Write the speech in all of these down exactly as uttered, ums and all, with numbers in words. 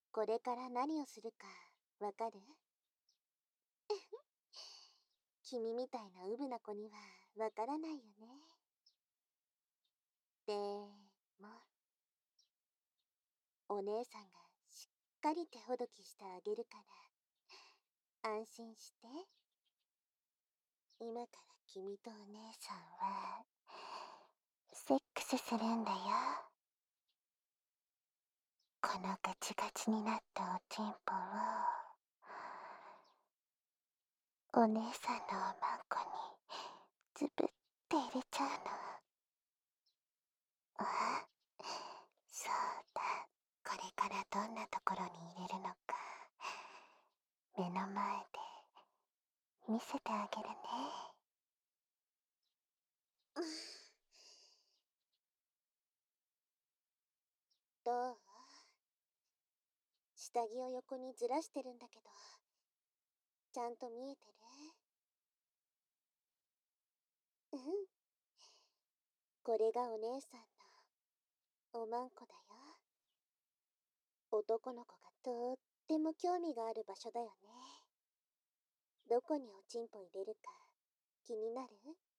これから何をするか、わかる？君みたいなウブな子には、わからないよね。でも、お姉さんがしっかり手ほどきしてあげるから、安心して。今から君とお姉さんは、セックスするんだよ。このガチガチになったおちんぽを、お姉さんのおまんこに、ズブって入れちゃうの。あ、そうだ。これからどんなところに入れるのか、目の前で、見せてあげるね。どう？下着を横にずらしてるんだけど、ちゃんと見えてる？うん。これがお姉さんのおまんこだよ。男の子がとっても興味がある場所だよね。どこにおちんぽ入れるか気になる？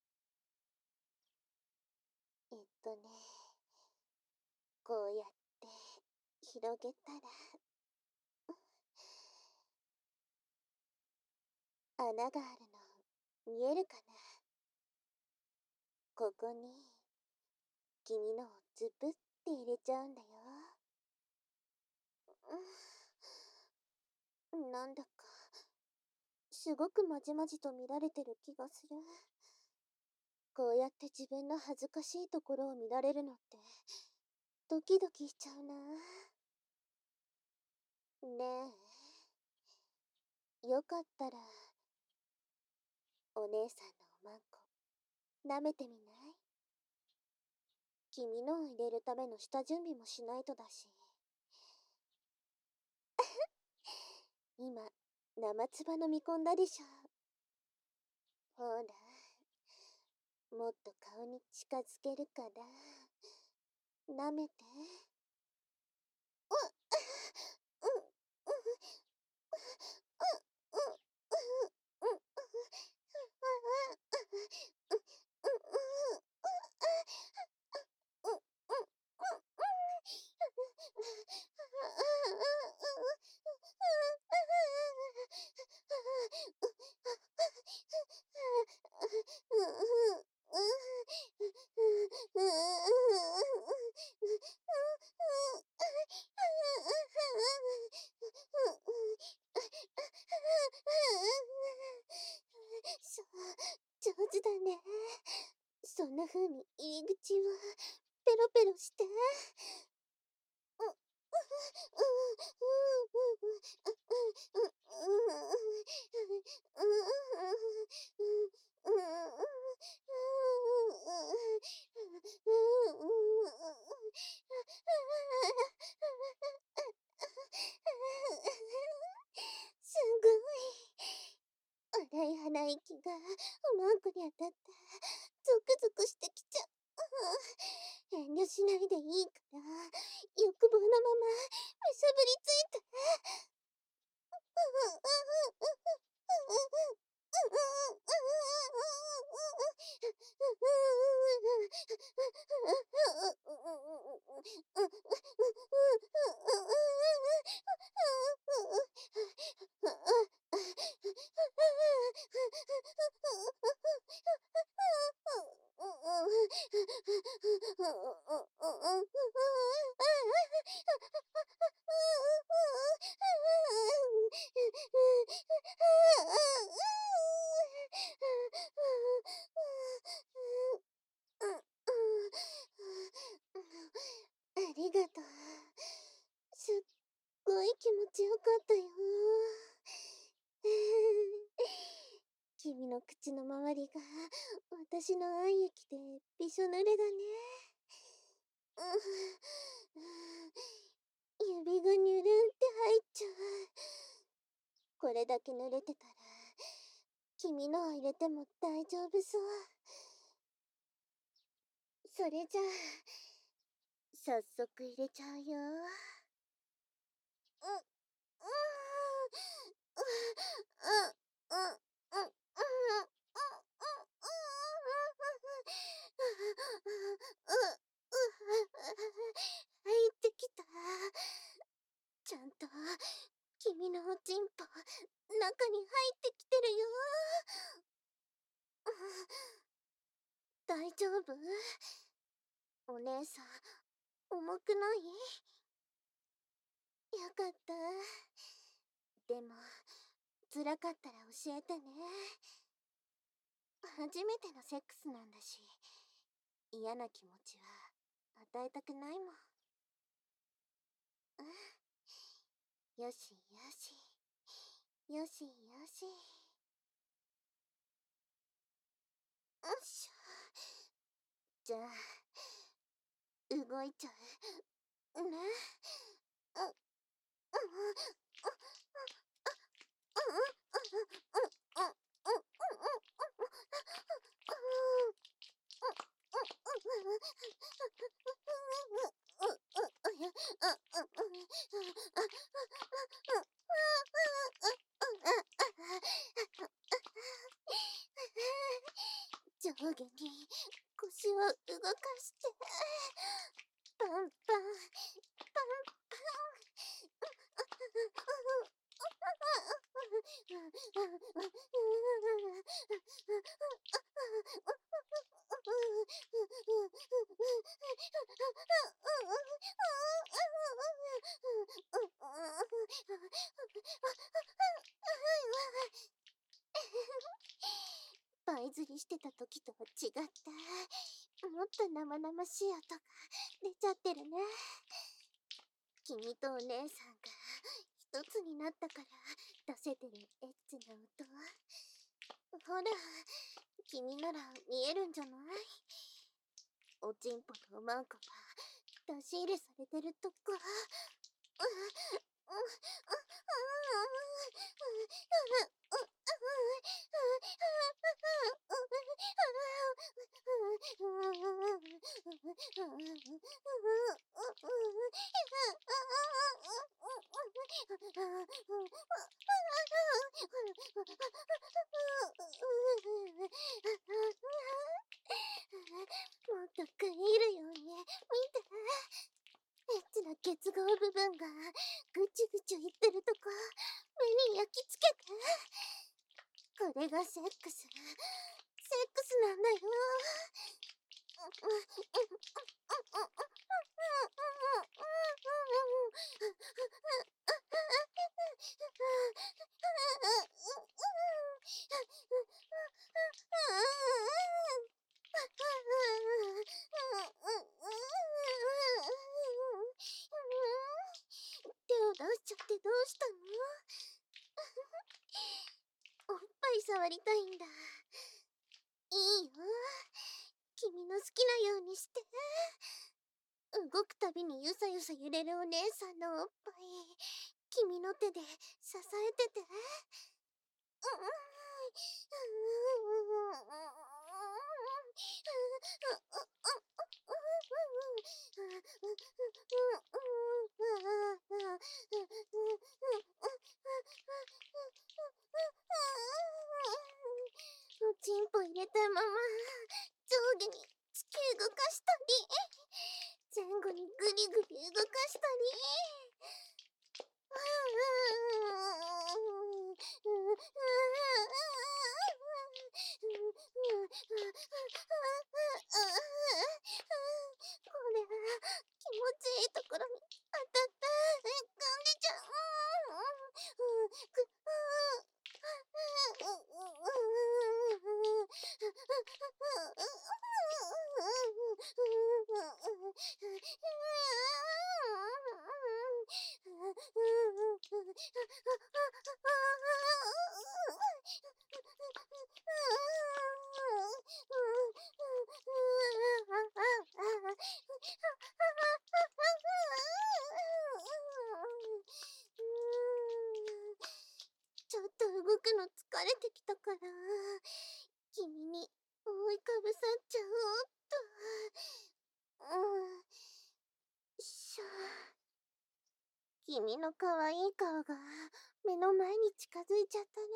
えっとね、こうやって広げたら、穴があるの見えるかな？ここに君のをズブって入れちゃうんだよ。うん、なんだかすごくまじまじと見られてる気がする。こうやって自分の恥ずかしいところを見られるのってドキドキしちゃうな。ねえ、よかったらお姉さんのおまんこ舐めてみない？君のを入れるための下準備もしないとだし。今生唾飲み込んだでしょ。ほら、もっと顔に近づけるから舐めて。うっうんうんうんうんうんそう、上手だね。そんな風に入り口をペロペロして。すごい。荒い鼻息がおまんこに当たった。ゾクゾクしてきちゃう。遠慮しないでいいから、欲望のままむしゃぶりついて。ありがとう。すっごい気持ちよかったよ。君の口の周りが私の愛液でびしょ濡れだね。指がニュルンって入っちゃう。これだけ濡れてたら君のを入れても大丈夫そう。それじゃあ早速入れちゃうよ。 入ってきた。ちゃんと君のおちんぽ中に入ってきてるよ。大丈夫？お姉さん、重くない？よかった。でも、辛かったら教えてね。初めてのセックスなんだし、嫌な気持ちは与えたくないもん。よしよし。よしよし。よっしょ。じゃあ、動いちゃう。ね。うん。うん。上下に腰を動かして、パンパン、パンパン。パイ釣りしてた時とは違った。もっと生々しい音が出ちゃってるね。君とお姉さんが一つになったから出せてるエッチな音。ほら、君なら見えるんじゃない？おちんぽとおまんこが出し入れされてるとこ。もっと食い入るように見て。エッチな結合部分がぐちゅぐちゅいってるとこ目に焼き付けて。これがセックス。セックスなんだよ。手を出しちゃってどうしたの？おっぱい触りたいんだ。いいよ。君の好きなようにして。動くたびにゆさゆさ揺れるお姉さんのおっぱい、君の手で支えてて。おちんぽ入れたまま上下に突き動かしたり、前後にグリグリ動かしたり。これ気持ちいいところに当たった感じじゃん。ちょっと動くの疲れてきたから、君に覆いかぶさっちゃおうっと。うん。しょ。 君の可愛い顔が目の前に近づいちゃったね。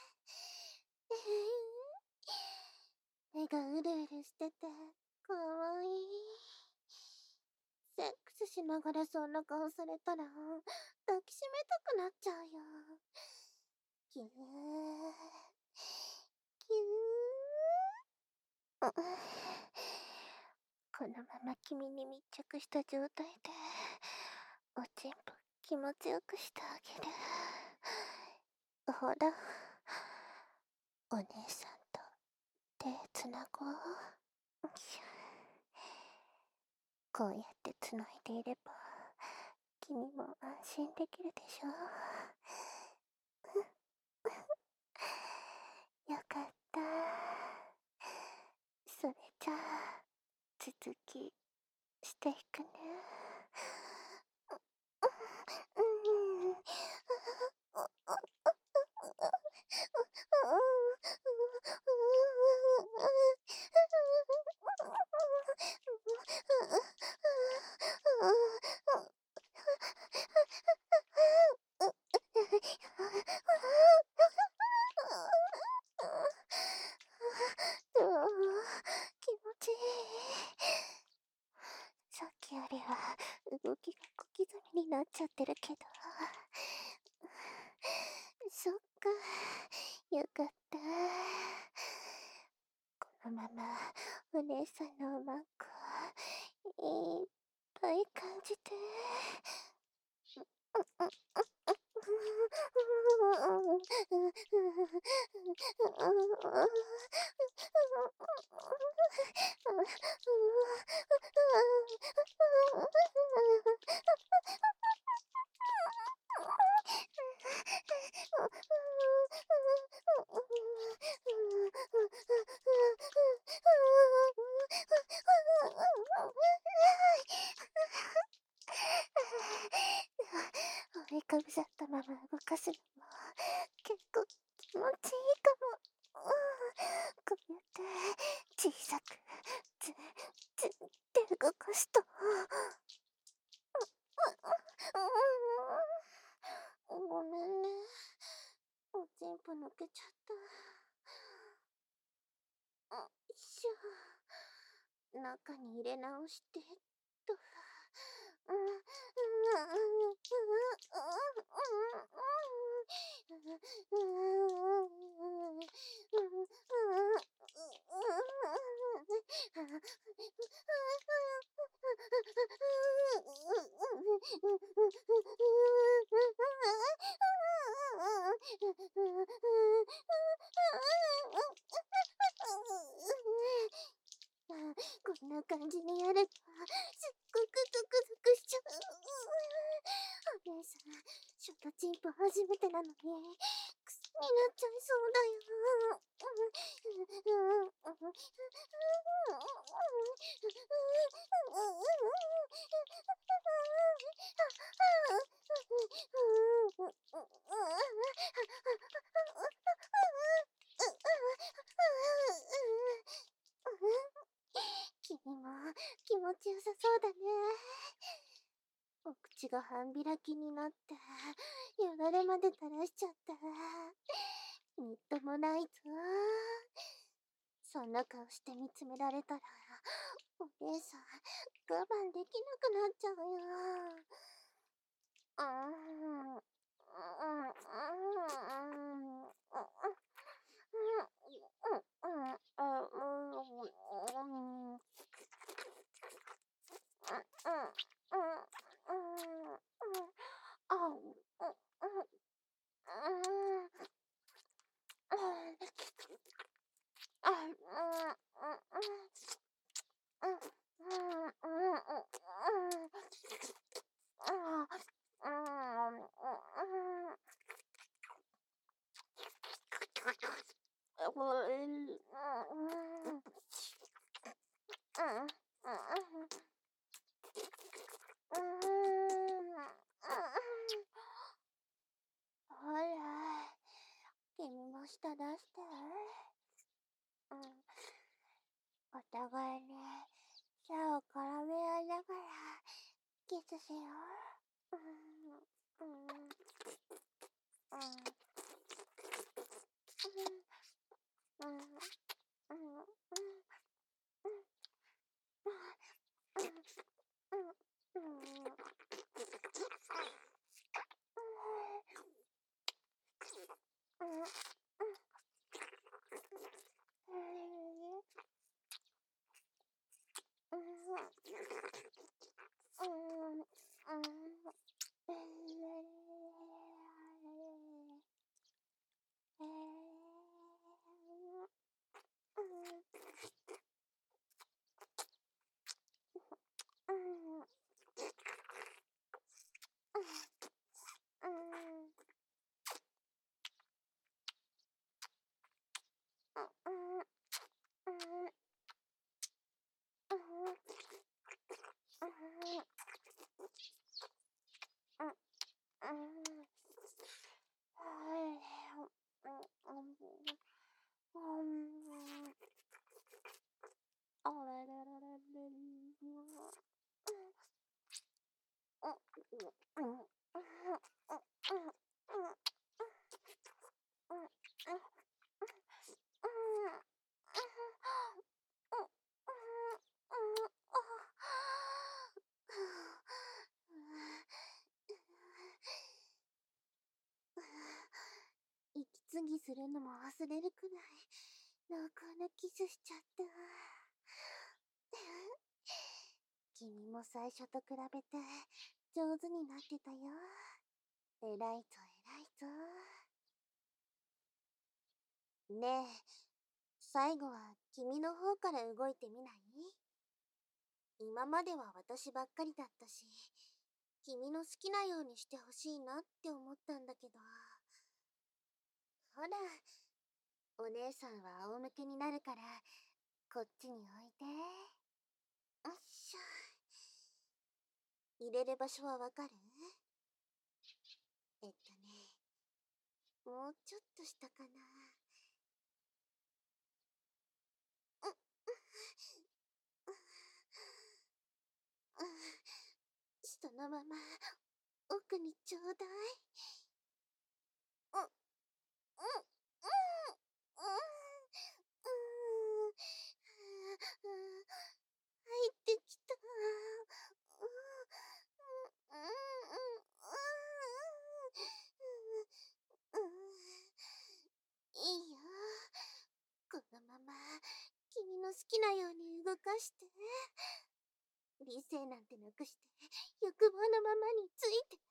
目がうるうるしてて、かわいい。セックスしながらそんな顔されたら、抱きしめたくなっちゃうよ。ぎゅー。ぎゅー。このまま君に密着した状態で、おちんぽ気持ちよくしてあげる。ほら、お姉さんと手つなごう。こうやってつないでいれば、君も安心できるでしょ。よかった。それじゃあ、続きしていくね。うん。気持ちいい。さっきよりは動きが小刻みになっちゃってるけど。そっか、よかった。このままお姉さんのおまんこいっぱい感じて。覆いかぶさったまま動かすのも結構気持ちいいかも。こうやって小さくずずって動かすと。ごめんね。おちんぽ抜けちゃった。よいしょ。中に入れ直してっと。こんな感じにやると、すっごくゾクゾクしちゃう。お姉さん、ショートチンポ初めてなのに、癖になっちゃいそうだよ。君も気持ちよさそうだね。お口が半開きになって、よだれまで垂らしちゃった。みっともないぞ。そんな顔して見つめられたら、お姉さん、我慢できなくなっちゃうよ。うーん。うーん。うーん。ほら、君も舌出して。うん。お互いに手を絡め合いながらキスしよう。 息継ぎするのも忘れるくらい濃厚なキスしちゃった。君も最初と比べて上手になってたよ。偉いぞ偉いぞ。ねえ、最後は君の方から動いてみない？今までは私ばっかりだったし、君の好きなようにしてほしいなって思ったんだけど。ほら、お姉さんは仰向けになるから、こっちに置いて。よっしょ。入れる場所はわかる？えっとね、もうちょっと下かな。う、う、う、そのまま奥にちょうだい。う、う、う、う、う、う、入ってきた。う、う、う、う、いいよ。このまま君の好きなように動かして。理性なんてなくして欲望のままについて。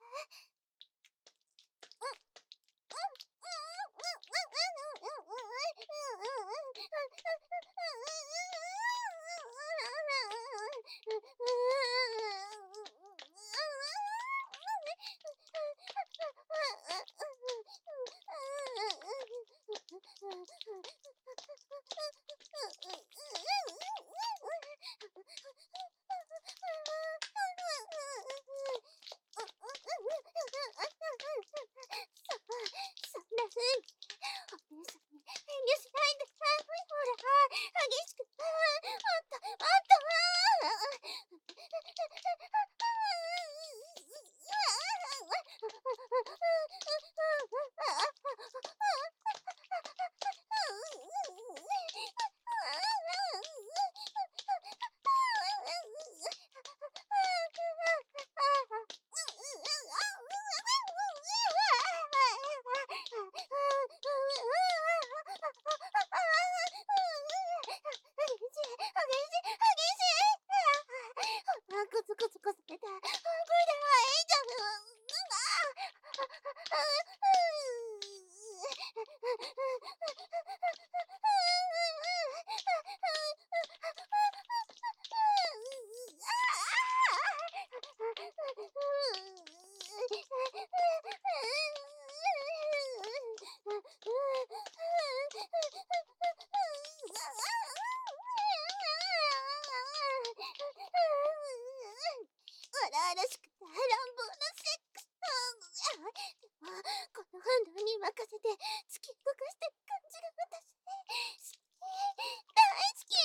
荒々しくて乱暴なセックス。でもこの反応に任せて突き動かしてる感じが私好き、大好き。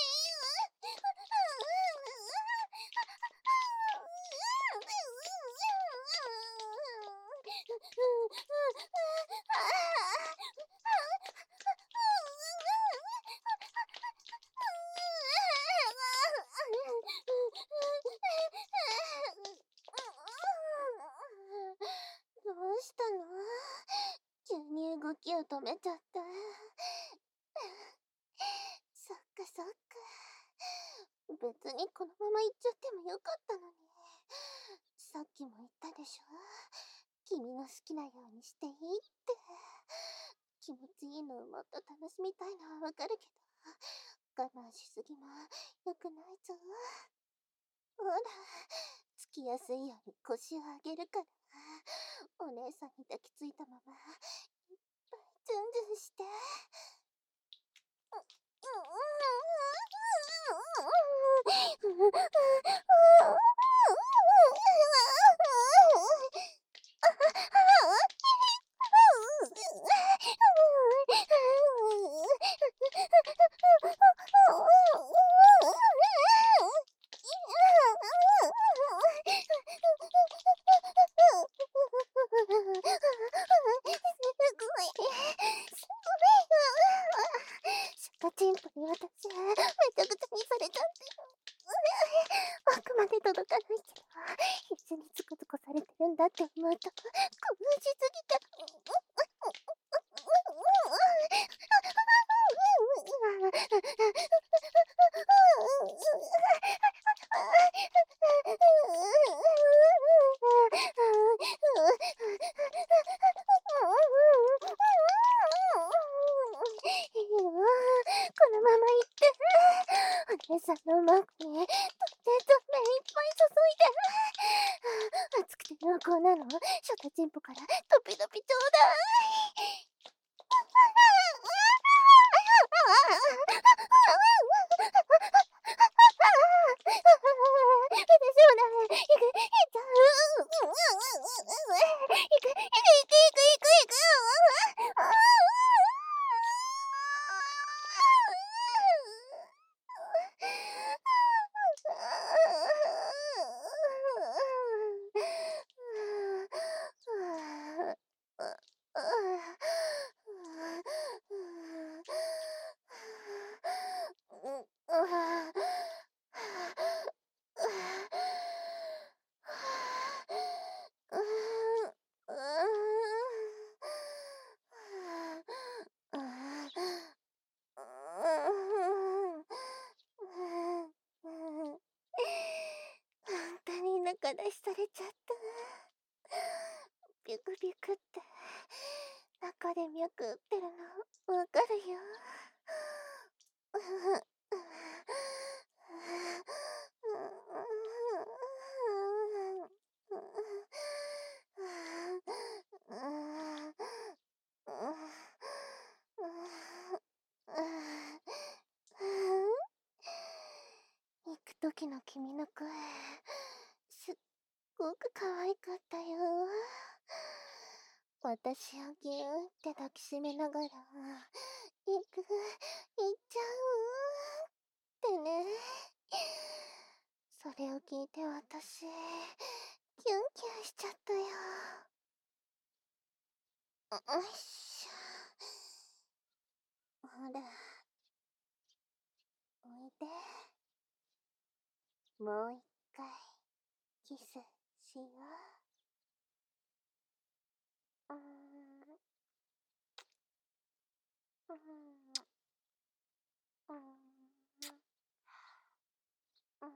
息を止めちゃった。そっかそっか。別にこのまま行っちゃってもよかったのに。さっきも言ったでしょ。君の好きなようにしていいって。気持ちいいのをもっと楽しみたいのはわかるけど、我慢しすぎも良くないぞ。ほら、つきやすいように腰を上げるから、お姉さんに抱きついたまま、いっぱいズンズンして。シャカチンポに私、めちゃくちゃにされちゃって。奥まで届かないけど、必死につこつこされてるんだって思うと、興奮しすぎて。このまま行って、お姉さんのマークに、とってと目いっぱい注いで。熱くて濃厚なの、ショタチンポからドピドピちょうだい。本当に中出しされちゃった。ビュクビュクって中で脈打ってるのわかるよ。行く時の君の声、すっごく可愛かったよ。私をぎゅーって抱きしめながら、行く、行っちゃうってね。それを聞いて私、キュンキュンしちゃったよ。よいしょ。ほら、おいで。もう一回、キスしよう。うーん。うーん。うーん。うーん。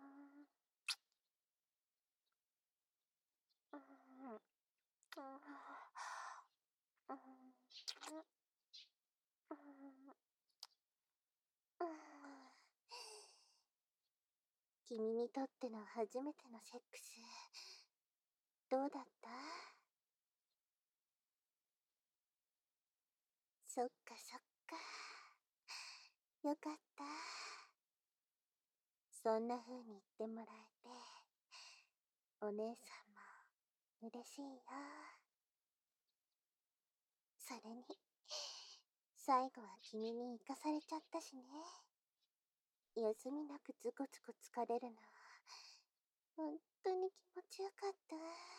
うーん。うーん。君にとっての初めてのセックス、どうだった？そっかそっか。よかった。そんな風に言ってもらえて、お姉さんも嬉しいよ。それに、最後は君に生かされちゃったしね。休みなくズコズコ疲れるのは、本当に気持ちよかった。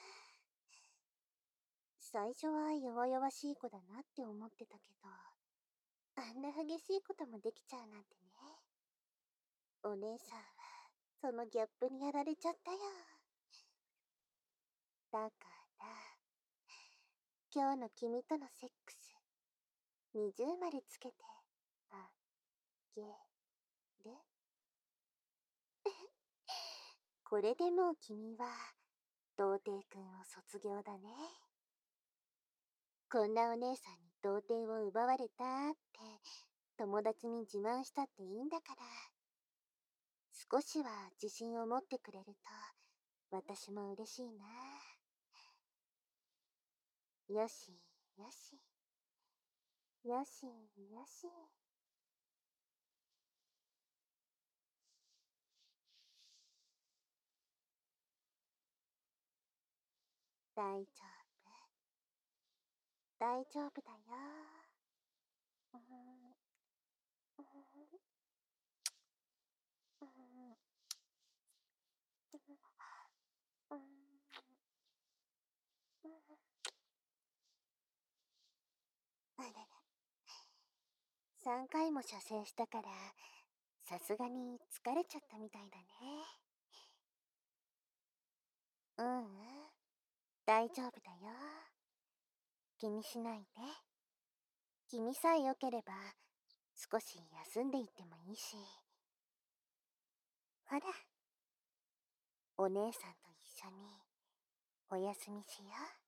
最初は弱々しい子だなって思ってたけど、あんな激しいこともできちゃうなんてね。お姉さんは、そのギャップにやられちゃったよ。だから、今日の君とのセックス、 二重丸つけてあげる。これでもう君は童貞くんを卒業だね。こんなお姉さんに童貞を奪われたって友達に自慢したっていいんだから。少しは自信を持ってくれると私も嬉しいな。よしよしよしよし。大丈夫大丈夫だよ。うーんうーんうーんうーんあらら、さんかいも射精したからさすがに疲れちゃったみたいだね。ううん、大丈夫だよ。気にしないで。君さえ良ければ少し休んでいってもいいし。ほら、お姉さんと一緒にお休みしよう。